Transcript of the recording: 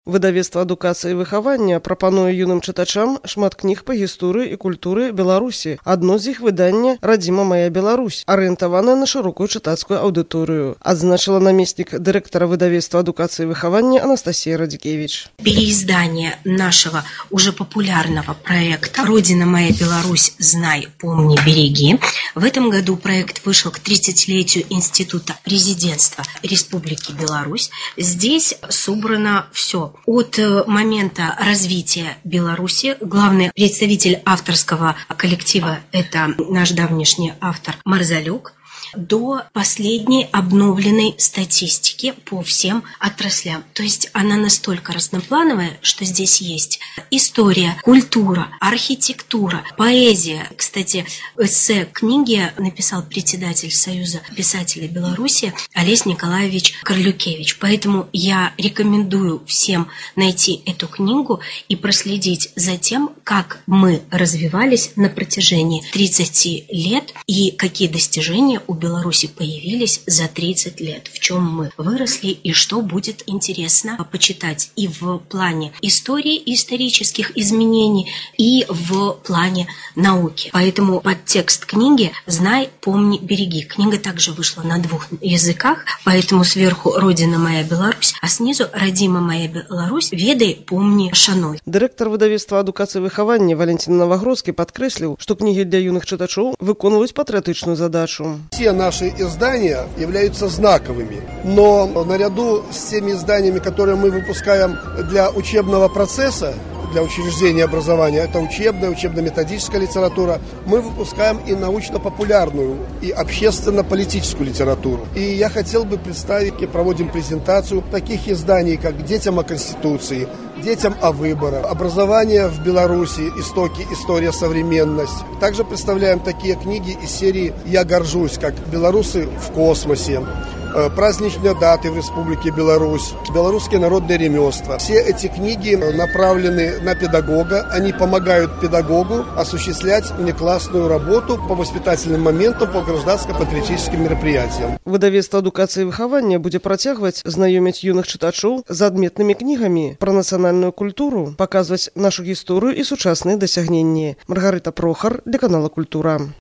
Выдавецтва адукацыі і выхавання прапануе юным чытачам шмат кніг па гісторыі і культуры Беларусі. Адно з іх выдання «Радзіма моя Беларусь», арыентаванае на шырокую чытацкую аўдыторыю, адзначыла намеснік дырэктара выдавецтва адукацыі і выхавання Анастасия Радикевич. Переиздание нашего уже популярного проекта «Родина моя Беларусь. Знай, помни, береги». В этом году проект вышел к 30-летию Института президентства Республики Беларусь. Здесь собрано все. От момента развития Беларуси, главный представитель авторского коллектива – это наш давнишний автор Марзалюк, до последней обновленной статистики по всем отраслям. То есть она настолько разноплановая, что здесь есть история, культура, архитектура, поэзия. Кстати, эссе книги написал председатель Союза писателей Беларуси Олесь Николаевич Карлюкевич. Поэтому я рекомендую всем найти эту книгу и проследить за тем, как мы развивались на протяжении 30 лет и какие достижения у Беларуси появились за 30 лет, в чем мы выросли и что будет интересно почитать и в плане истории, исторических изменений, и в плане науки. Поэтому подтекст книги «Знай, помни, береги». Книга также вышла на 2 языках, поэтому сверху «Родина моя Беларусь», а снизу «Радзіма моя Беларусь. Ведай, помни, шануй». Дырэктар выдавецтва адукацыі і выхавання Валентин Новогродскі падкрэсліў, што кнігі для юных чытачоў выконваюць патрыятычную задачу. Все наши издания являются знаковыми, но наряду с теми изданиями, которые мы выпускаем для учебного процесса, для учреждения образования, это учебная, учебно-методическая литература, мы выпускаем и научно-популярную, и общественно-политическую литературу. И я хотел бы представить, и проводим презентацию таких изданий, как «Детям о Конституции», «Детям о выборах», «Образование в Беларуси. Истоки. История. Современность». Также представляем такие книги из серии «Я горжусь», как «Белорусы в космосе», праздничные даты в Республике Беларусь, белорусские народные ремесла. Все эти книги направлены на педагога, они помогают педагогу осуществлять внеклассную работу по воспитательным моментам, по гражданско-патриотическим мероприятиям. Выдавецтва адукацыі і выхавання будзе працягваць знаёміць юных чытачоў з адметнымі кнігамі пра нацыянальную культуру, паказваць нашу гісторыю і сучасныя дасягненні. Маргарыта Прохар для канала Культура.